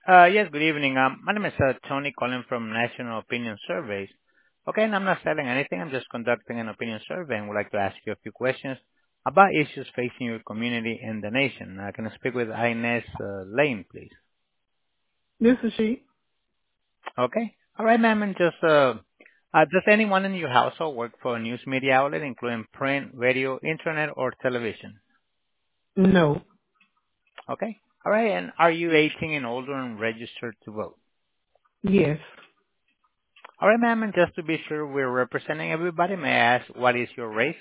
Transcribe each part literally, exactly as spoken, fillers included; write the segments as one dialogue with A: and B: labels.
A: Uh, yes, good evening. Um, my name is uh, Tony calling from National Opinion Surveys. Okay, and I'm not selling anything. I'm just conducting an opinion survey and would like to ask you a few questions about issues facing your community and the nation. Uh, can I speak with Inez uh, Lane, please?
B: This is she.
A: Okay. All right, ma'am. And just, uh, uh, does anyone in your household work for a news media outlet, including print, radio, internet, or television?
B: No.
A: Okay. All right. And are you eighteen and older and registered to vote?
B: Yes.
A: All right, ma'am, and just to be sure we're representing everybody, may I ask what is your race?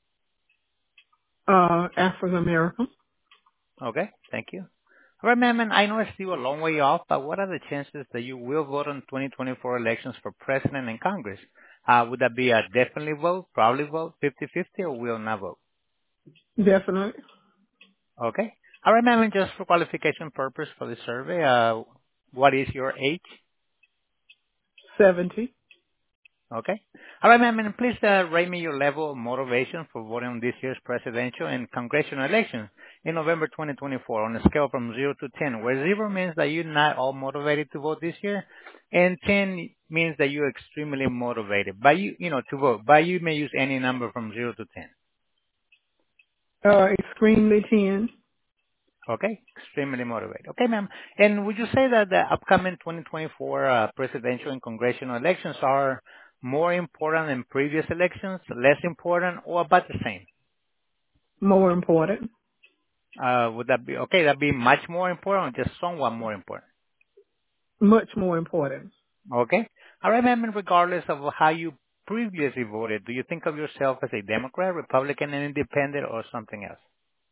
B: Uh, African American.
A: Okay, thank you. All right, ma'am, and I know it's still a long way off, but what are the chances that you will vote on twenty twenty-four elections for president and Congress? Uh, would that be a definitely vote, probably vote, fifty-fifty, or will not vote?
B: Definitely.
A: Okay. All right, ma'am, and just for qualification purpose for the survey, uh, what is your age?
B: seventy.
A: Okay. All right, ma'am, and please uh, rate me your level of motivation for voting on this year's presidential and congressional elections in November twenty twenty-four on a scale from zero to ten, where zero means that you're not all motivated to vote this year, and ten means that you're extremely motivated. By you, you know, to vote. By you may use any number from zero to ten.
B: Uh, extremely ten.
A: Okay? Extremely motivated. Okay, ma'am. And would you say that the upcoming twenty twenty-four uh, presidential and congressional elections are more important than previous elections, less important, or about the same?
B: More important.
A: Uh, would that be, okay, that'd be much more important or just somewhat more important?
B: Much more important.
A: Okay? All right, ma'am, and regardless of how you previously voted, do you think of yourself as a Democrat, Republican, and Independent, or something else?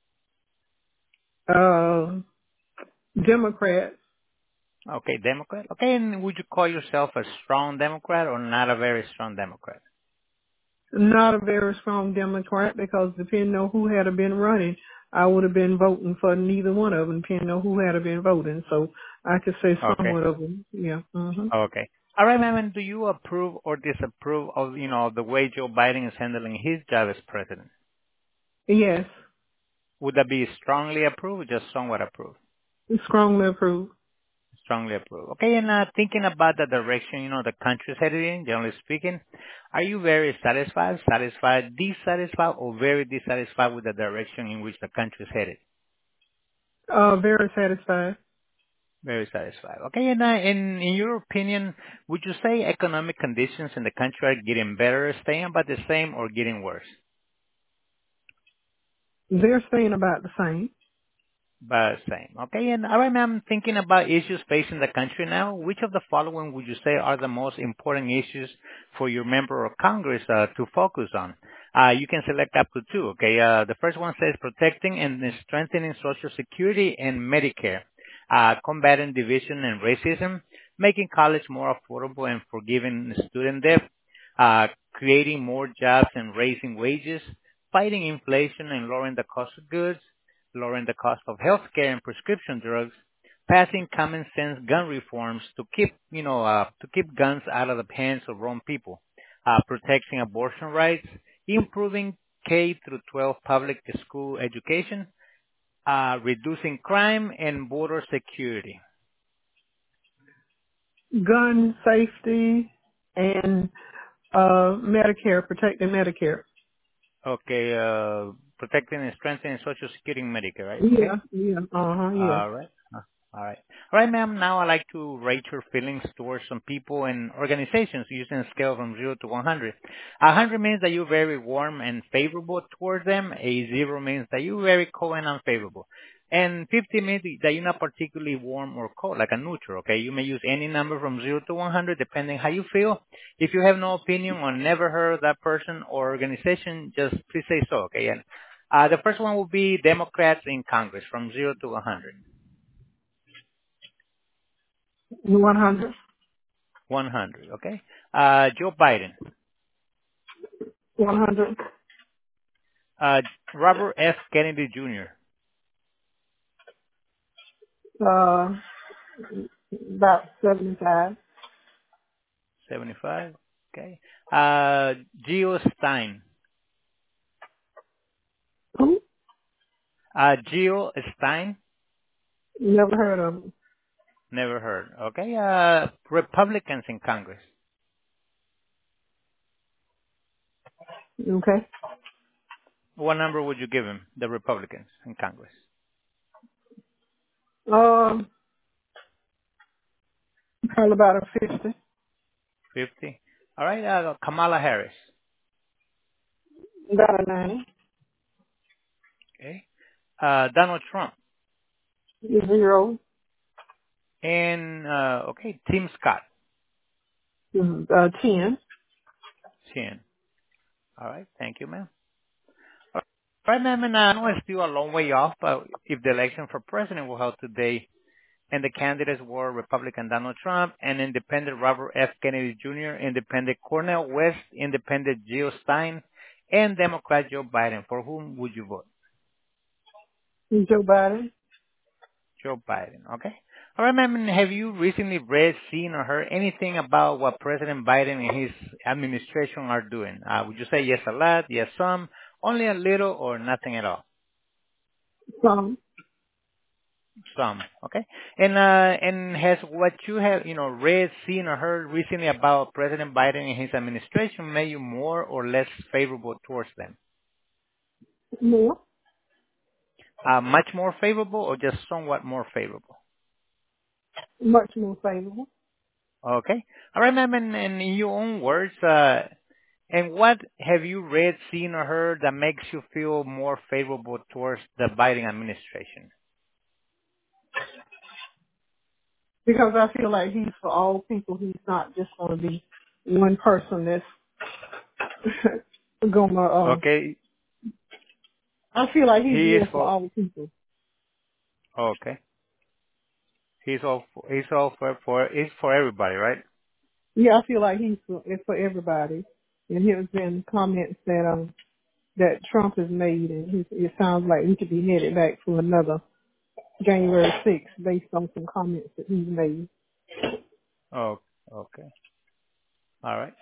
B: Uh, Democrat.
A: Okay, Democrat. Okay, and would you call yourself a strong Democrat or not a very strong Democrat?
B: Not a very strong Democrat because depending on who had been running, I would have been voting for neither one of them, depending on who had been voting. So I could say
A: Okay.
B: somewhat of them. Yeah. hmm
A: Okay. All right, ma'am. And do you approve or disapprove of, you know, the way Joe Biden is handling his job as president?
B: Yes.
A: Would that be strongly approved or just somewhat approved?
B: Strongly approve.
A: Strongly approved. Okay. And uh, thinking about the direction, you know, the country's headed in, generally speaking, are you very satisfied, satisfied, dissatisfied, or very dissatisfied with the direction in which the country is headed?
B: Uh, very satisfied.
A: Very satisfied. Okay. And uh, in in your opinion, would you say economic conditions in the country are getting better, staying about the same, or getting worse?
B: They're staying about the same.
A: But same. Okay, and all right, ma'am, thinking about issues facing the country now, which of the following would you say are the most important issues for your member of Congress uh, to focus on? Uh, you can select up to two, okay? Uh, the first one says protecting and strengthening Social Security and Medicare, uh, combating division and racism, making college more affordable and forgiving student debt, uh, creating more jobs and raising wages, fighting inflation and lowering the cost of goods, lowering the cost of healthcare and prescription drugs, passing common sense gun reforms to keep, you know, uh, to keep guns out of the hands of wrong people, uh, protecting abortion rights, improving K through twelve public school education, uh, reducing crime and border security.
B: Gun safety and uh Medicare, protecting Medicare.
A: Okay, uh, protecting and strengthening Social Security and Medicare, right? Okay.
B: Yeah, yeah, uh huh, yes.
A: All right. Uh, All right. All right, ma'am. Now I'd like to rate your feelings towards some people and organizations using a scale from zero to one hundred. A hundred means that you're very warm and favorable towards them. A zero means that you're very cold and unfavorable. And fifty means that you're not particularly warm or cold, like a neutral, okay? You may use any number from zero to one hundred depending how you feel. If you have no opinion or never heard of that person or organization, just please say so, okay? And uh, the first one will be Democrats in Congress from zero to one hundred.
B: one hundred.
A: one hundred, okay? Uh, Joe Biden,
B: one hundred.
A: uh, Robert F. Kennedy Junior,
B: Uh, about seventy-five.
A: seventy-five, okay? Uh, Geo Stein,
B: Who?
A: uh, Geo Stein,
B: Never heard of him.
A: Never heard. Okay. Uh, Republicans in Congress.
B: Okay.
A: What number would you give them, the Republicans in Congress?
B: Um, probably about a fifty.
A: fifty. All right. Uh, Kamala Harris.
B: About a ninety.
A: Okay. Uh, Donald Trump.
B: Zero.
A: And, uh, okay, Tim Scott.
B: Mm, Uh, ten.
A: ten. All right. Thank you, ma'am. All right, ma'am. And I know it's still a long way off, but if the election for president were held today and the candidates were Republican Donald Trump and Independent Robert F. Kennedy Junior, Independent Cornel West, Independent Jill Stein, and Democrat Joe Biden, for whom would you vote?
B: Joe Biden.
A: Joe Biden. Okay. All right, ma'am. And have you recently read, seen, or heard anything about what President Biden and his administration are doing? Uh, would you say yes a lot, yes some, only a little, or nothing at all?
B: Some.
A: Some. Okay. And uh, and has what you have, you know, read, seen, or heard recently about President Biden and his administration made you more or less favorable towards them?
B: More.
A: Uh, much more favorable, or just somewhat more favorable?
B: Much more favorable.
A: Okay. All right, ma'am. And, and in your own words, uh, and what have you read, seen, or heard that makes you feel more favorable towards the Biden administration?
B: Because I feel like he's for all people. He's not just going to be one person that's going to, uh,
A: Okay.
B: I feel like he's
A: He is
B: more for
A: for,
B: all people.
A: okay. He's all, for, he's all for, for, he's for everybody, right?
B: Yeah, I feel like he's for, it's for everybody. And there's been comments that, um, that Trump has made, and he, it sounds like we could be headed back for another January sixth based on some comments that he's made.
A: Oh, okay. All right.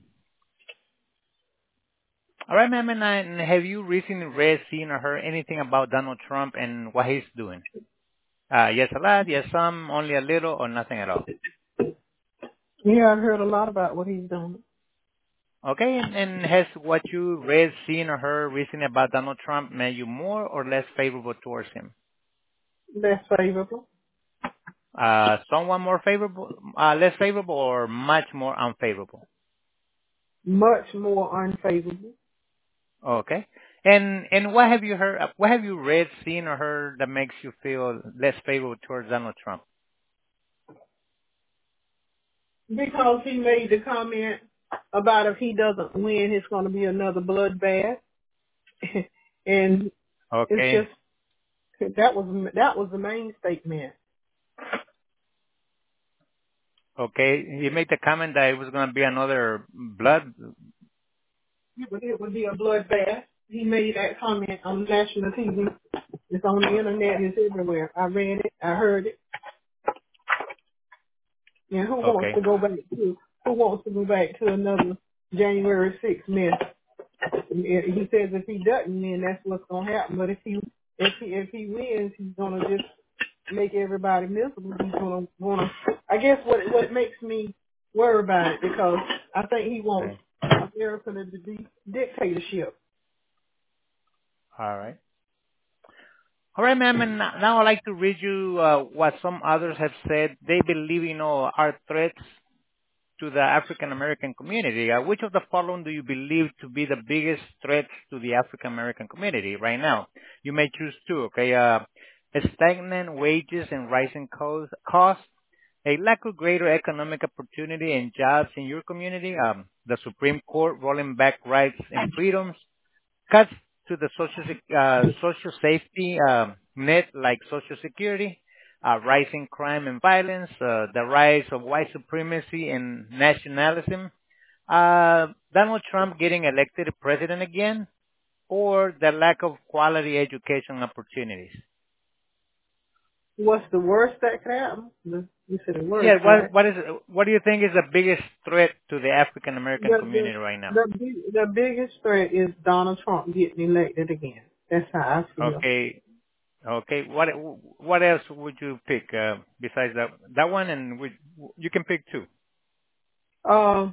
A: All right, ma'am. And, I, and have you recently read, seen, or heard anything about Donald Trump and what he's doing? Uh, yes, a lot. Yes, some. Only a little, or nothing at all.
B: Yeah, I've heard a lot about what he's done.
A: Okay. And, and has what you read, seen, or heard recently about Donald Trump made you more or less favorable towards him?
B: Less favorable.
A: Uh, somewhat more favorable, uh, less favorable, or much more unfavorable?
B: Much more unfavorable.
A: Okay. And and what have you heard? What have you read, seen, or heard that makes you feel less favorable towards Donald Trump?
B: Because he made the comment about if he doesn't win, it's going to be another bloodbath. And it's
A: Okay.
B: just, that was, that was the main statement.
A: Okay. He made the comment that it was going to be another blood.
B: It would, it would be a bloodbath. He made that comment on national T V. It's on the internet. It's everywhere. I read it. I heard it. And who wants
A: Okay.
B: to go back to who wants to go back to another January sixth mess? He says if he doesn't, then that's what's gonna happen. But if he if he if he wins, he's gonna just make everybody miserable. He's gonna wanna. I guess what what makes me worry about it because I think he wants
A: Okay.
B: America to be dictatorship.
A: All right. All right, ma'am. And now I'd like to read you uh, what some others have said. They believe, you know, are threats to the African American community. Uh, which of the following do you believe to be the biggest threats to the African American community right now? You may choose two, okay? Uh, stagnant wages and rising cost, costs, a lack of greater economic opportunity and jobs in your community, um, the Supreme Court rolling back rights and freedoms, cuts to the social sec- uh, social safety um, net like Social Security, uh, rising crime and violence, uh, the rise of white supremacy and nationalism, uh, Donald Trump getting elected president again, or the lack of quality education opportunities.
B: What's the worst that could happen? The- You said the
A: Yeah,
B: worst,
A: what
B: right?
A: what is what do you think is the biggest threat to the African American
B: The the
A: community right now?
B: the, big, the biggest threat is Donald Trump getting elected again. That's how I feel.
A: Okay, Okay. What what else would you pick uh, besides that that one? And we, you can pick two.
B: Um,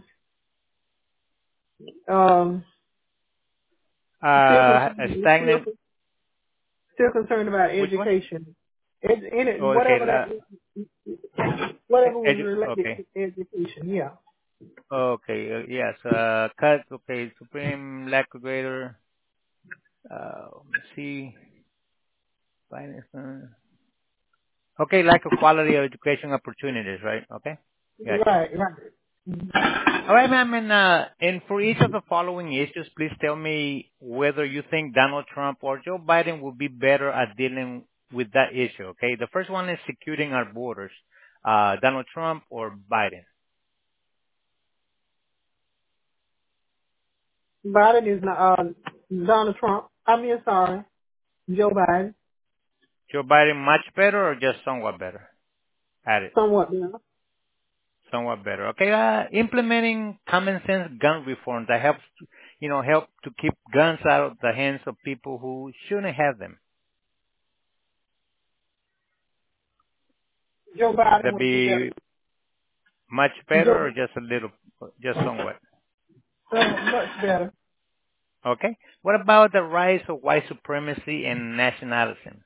B: um, still
A: Uh, a
B: concerned, still,
A: stagnant.
B: still concerned about
A: Which one?
B: education. Ed, in it,
A: Okay.
B: whatever
A: Uh,
B: that, whatever was
A: edu-
B: related
A: okay.
B: to education. Yeah.
A: Okay. Uh, yes. Uh, cut. Okay. Supreme lack of greater. Uh, let's see. Finance. Uh, okay. Lack of quality of education opportunities. Right. Okay. Gotcha.
B: Right, right.
A: All right, ma'am. And, uh, and for each of the following issues, please tell me whether you think Donald Trump or Joe Biden will be better at dealing with that issue. Okay. The first one is securing our borders. Uh, Donald Trump or Biden.
B: Biden is not, uh, Donald Trump. I mean, sorry, Joe Biden.
A: Joe Biden much better or just somewhat better at it?
B: Somewhat, yeah.
A: Somewhat better. Okay. Uh, implementing common sense gun reform that helps, you know, help to keep guns out of the hands of people who shouldn't have them.
B: Joe
A: Would
B: Biden
A: that
B: would be better.
A: be much better
B: Joe,
A: or just a little, just somewhat?
B: uh, much better.
A: Okay. What about the rise of white supremacy and nationalism?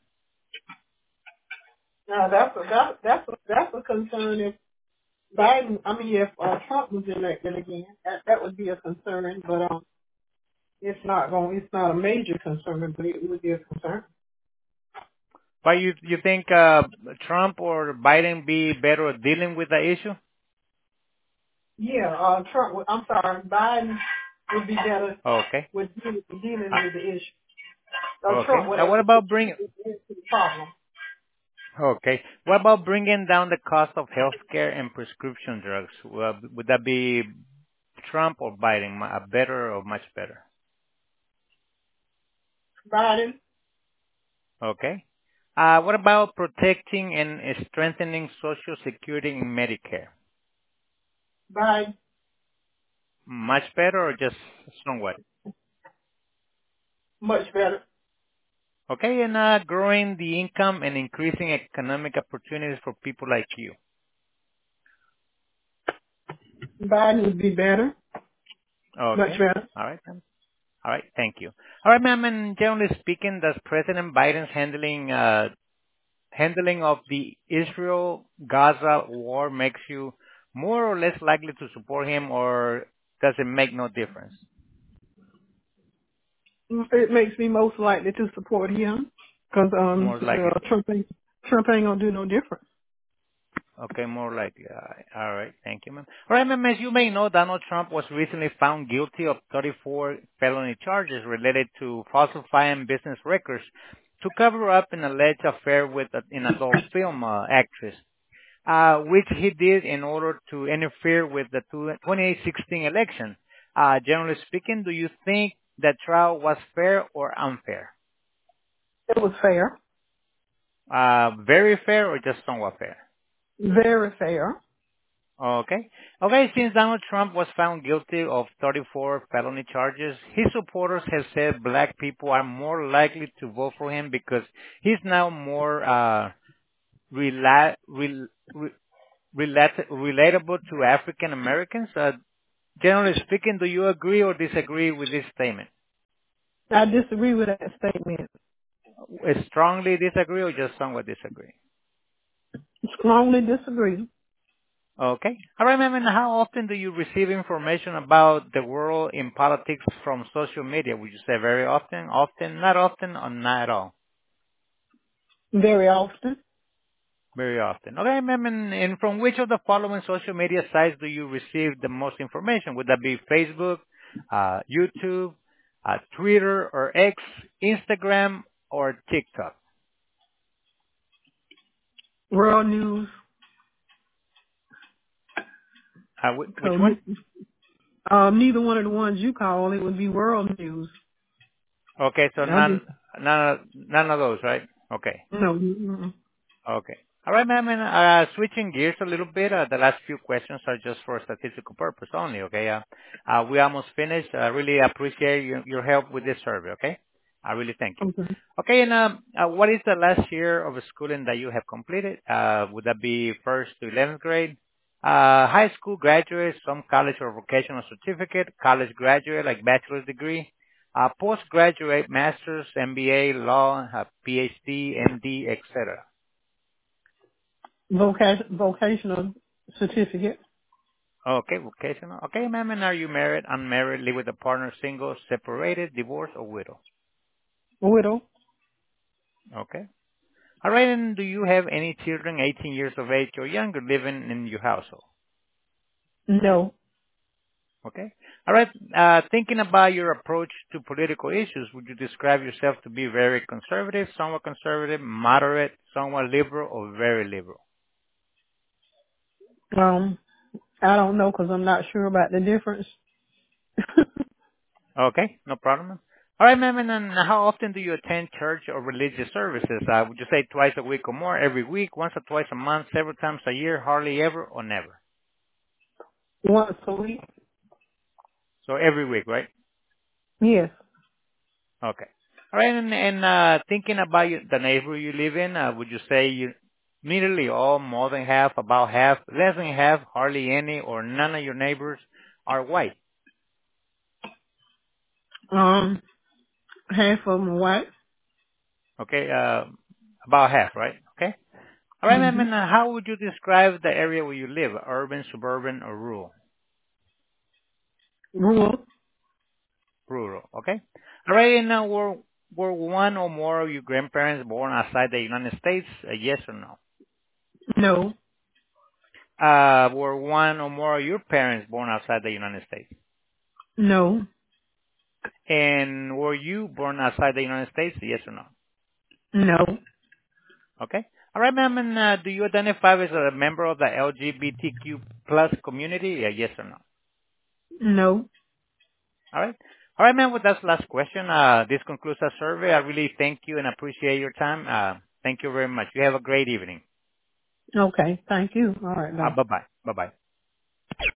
B: Now that's a that, that's a that's a concern if Biden. I mean, if uh, Trump was elected again, that that would be a concern. But um, it's not going. It's not a major concern, but it would be a concern.
A: Why you you think uh, Trump or Biden be better at dealing with the issue?
B: Yeah, uh, Trump. would- I'm sorry, Biden would be better
A: Okay.
B: with dealing, dealing
A: Uh,
B: with the issue. Uh, Trump
A: okay.
B: would
A: Uh, what
B: answer
A: about bring?
B: the problem.
A: Okay. What about bringing down the cost of healthcare and prescription drugs? Well, would that be Trump or Biden? mu- Better or much better?
B: Biden,
A: Okay. Uh, what about protecting and strengthening Social Security and Medicare?
B: Biden,
A: Much better or just somewhat?
B: much better.
A: Okay, and uh, growing the income and increasing economic opportunities for people like you.
B: Biden would be better, much
A: Okay,
B: better.
A: all right, then. All right, thank you. All right, ma'am. And generally speaking, does President Biden's handling uh, handling of the Israel-Gaza war makes you more or less likely to support him, or does it make no difference?
B: It makes me most likely to support him because um,
A: More likely
B: uh,
A: to.
B: Trump ain't Trump ain't gonna do no different.
A: Okay, more likely. All right. All right. Thank you, ma'am. All right, ma'am. As you may know, Donald Trump was recently found guilty of thirty-four felony charges related to falsifying business records to cover up an alleged affair with an adult film uh, actress, uh, which he did in order to interfere with the twenty sixteen election. Uh, generally speaking, do you think that trial was fair or unfair?
B: It was fair,
A: Uh, very fair or just somewhat fair?
B: very fair.
A: Okay. Okay, since Donald Trump was found guilty of thirty-four felony charges, his supporters have said black people are more likely to vote for him because he's now more uh, rela- rel- re- relat- relatable to African Americans. Uh, generally speaking, do you agree or disagree with this statement?
B: I disagree with that statement.
A: Uh, Strongly disagree or just somewhat disagree?
B: Strongly disagree.
A: Okay. All right, ma'am. And how often do you receive information about the world in politics from social media? Would you say very often, often, not often, or not at all?
B: Very often.
A: Very often. Okay, ma'am. And, and from which of the following social media sites do you receive the most information? Would that be Facebook, uh, YouTube, uh, Twitter or X, Instagram, or TikTok?
B: World news.
A: Uh, wh- which
B: So
A: one?
B: um, neither one of the ones you call it would be world news.
A: Okay, so
B: I just
A: none, none, of- none of those, right? Okay.
B: no. mm-mm.
A: Okay. All right, ma'am. And uh, switching gears a little bit, uh, the last few questions are just for statistical purpose only, okay? Uh, uh, we almost finished. I really appreciate your, your help with this survey, okay? I really thank you.
B: Okay.
A: Okay, and um, uh, what is the last year of schooling that you have completed? Uh, would that be first to eleventh grade? Uh, high school graduate, some college or vocational certificate, college graduate, like bachelor's degree, uh, postgraduate, master's, M B A, law, uh, P H D, M D, et cetera.
B: Vocation, vocational certificate.
A: Okay, vocational. Okay, ma'am, and are you married, unmarried, live with a partner, single, separated, divorced, or widow?
B: Widow.
A: Okay. All right, and do you have any children eighteen years of age or younger living in your household?
B: No.
A: Okay. All right. Uh, thinking about your approach to political issues, would you describe yourself to be very conservative, somewhat conservative, moderate, somewhat liberal, or very liberal?
B: Um, I don't know because I'm not sure about the difference.
A: Okay, no problem. Ma'am. All right, ma'am, and then how often do you attend church or religious services? Uh, would you say twice a week or more, every week, once or twice a month, several times a year, hardly ever, or never?
B: Once a week.
A: So every week, right?
B: Yes.
A: Okay. All right. And, and uh, thinking about you, the neighborhood you live in, uh, would you say you nearly all, more than half, about half, less than half, hardly any, or none of your neighbors are white?
B: Um, half of them are white.
A: Okay. Uh, about half, right? Okay. All right, ma'am.
B: Mm-hmm.
A: And uh, how would you describe the area where you live? Urban, suburban, or rural?
B: Rural.
A: Rural. Okay. All right. And uh, were were one or more of your grandparents born outside the United States? Uh, yes or no?
B: No.
A: Uh, were one or more of your parents born outside the United States?
B: No.
A: And were you born outside the United States? Yes or no?
B: No.
A: Okay. All right, ma'am. And uh, do you identify as a member of the L G B T Q plus community? Yeah, yes or no?
B: No.
A: All right. All right, ma'am. Well, that's the last question. Uh, this concludes our survey. I really thank you and appreciate your time. Uh, thank you very much. You have a great evening.
B: Okay. Thank you. All right.
A: Uh,
B: Bye.
A: bye-bye. Bye-bye.